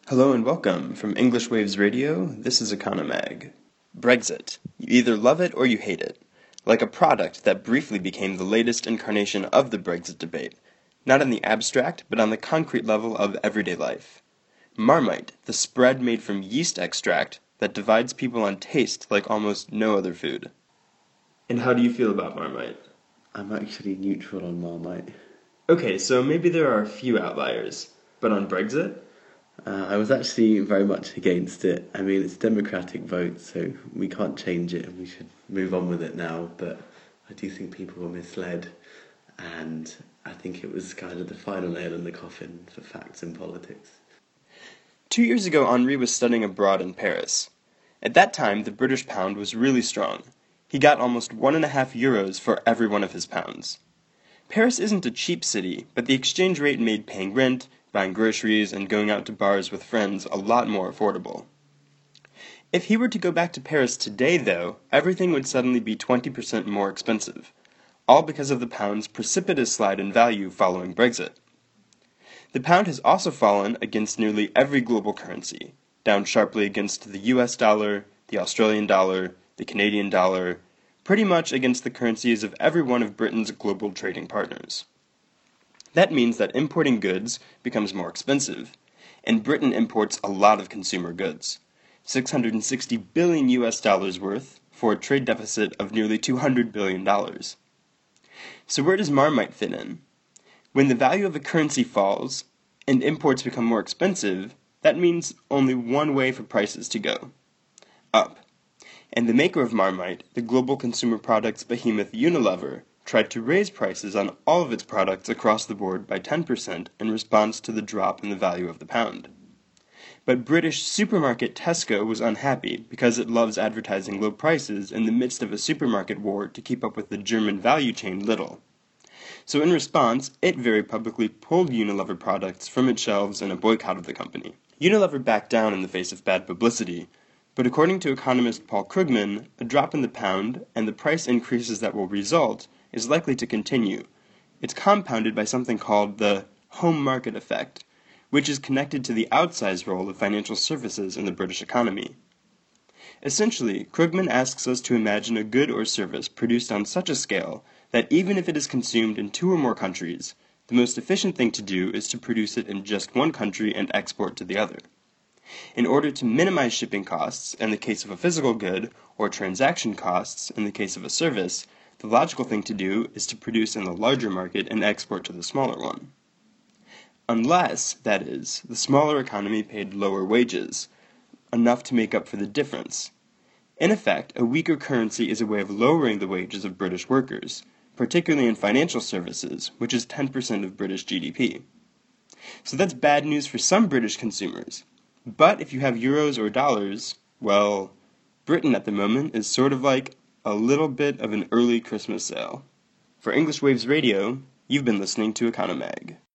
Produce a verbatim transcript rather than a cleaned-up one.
Hello and welcome. From English Waves Radio, this is Economag. Brexit. You either love it or you hate it. Like a product that briefly became the latest incarnation of the Brexit debate, not in the abstract, but on the concrete level of everyday life. Marmite, the spread made from yeast extract that divides people on taste like almost no other food. And how do you feel about Marmite? I'm actually neutral on Marmite. Okay, so maybe there are a few outliers, but on Brexit? Uh, I was actually very much against it. I mean, it's a democratic vote, so we can't change it and we should move on with it now. But I do think people were misled, and I think it was kind of the final nail in the coffin for facts in politics. Two years ago, Henri was studying abroad in Paris. At that time, the British pound was really strong. He got almost one and a half euros for every one of his pounds. Paris isn't a cheap city, but the exchange rate made paying rent, buying groceries, and going out to bars with friends a lot more affordable. If he were to go back to Paris today, though, everything would suddenly be twenty percent more expensive, all because of the pound's precipitous slide in value following Brexit. The pound has also fallen against nearly every global currency, down sharply against the U S dollar, the Australian dollar, the Canadian dollar, pretty much against the currencies of every one of Britain's global trading partners. That means that importing goods becomes more expensive, and Britain imports a lot of consumer goods, six hundred sixty billion U S dollars worth, for a trade deficit of nearly two hundred billion dollars. So where does Marmite fit in? When the value of a currency falls, and imports become more expensive, that means only one way for prices to go: up. And the maker of Marmite, the global consumer products behemoth Unilever, tried to raise prices on all of its products across the board by ten percent in response to the drop in the value of the pound. But British supermarket Tesco was unhappy because it loves advertising low prices in the midst of a supermarket war to keep up with the German value chain Lidl. So in response, it very publicly pulled Unilever products from its shelves in a boycott of the company. Unilever backed down in the face of bad publicity, but according to economist Paul Krugman, a drop in the pound and the price increases that will result is likely to continue. It's compounded by something called the home market effect, which is connected to the outsized role of financial services in the British economy. Essentially, Krugman asks us to imagine a good or service produced on such a scale that even if it is consumed in two or more countries, the most efficient thing to do is to produce it in just one country and export to the other. In order to minimize shipping costs in the case of a physical good, or transaction costs in the case of a service, the logical thing to do is to produce in the larger market and export to the smaller one. Unless, that is, the smaller economy paid lower wages, enough to make up for the difference. In effect, a weaker currency is a way of lowering the wages of British workers, particularly in financial services, which is ten percent of British G D P. So that's bad news for some British consumers. But if you have euros or dollars, well, Britain at the moment is sort of like a little bit of an early Christmas sale. For English Waves Radio, you've been listening to Economag.